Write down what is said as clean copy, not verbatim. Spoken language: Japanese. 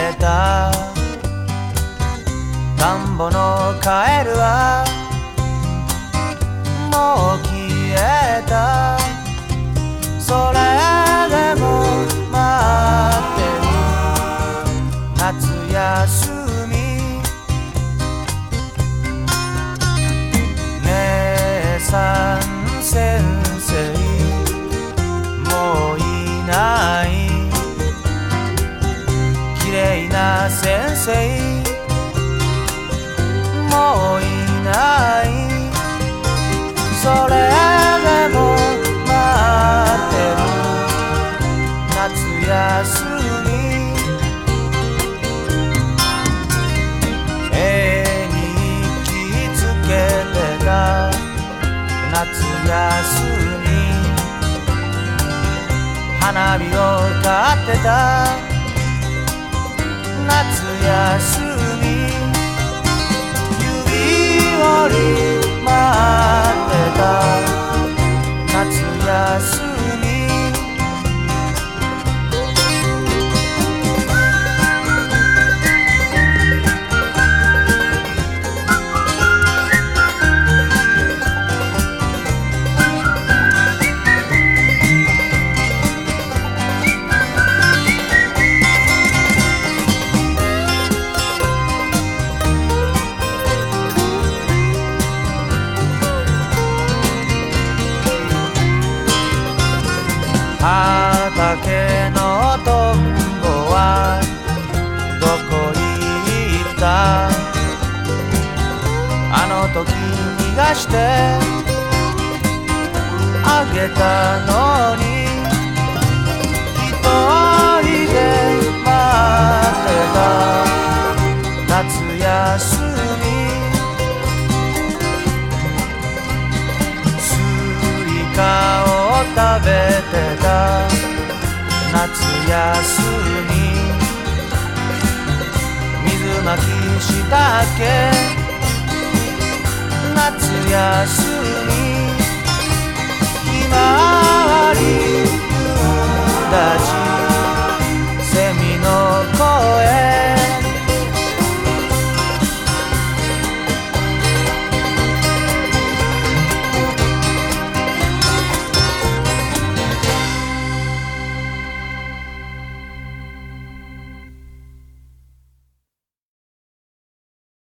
てた田んぼのカエルはもう消えた。それでも待ってる夏休み。姉さん先生もういない。綺麗な先生もういない。それでも待ってる夏休み。絵に日記つけてた夏休み。花火を買ってた夏休み。指折り待ってた夏休み。畑のトンボはどこに行った。あの時逃がしてあげたのに。一人で待ってた夏休み。スイカを食べてた夏休み。水まきしたっけ夏休み。ひまわり夕立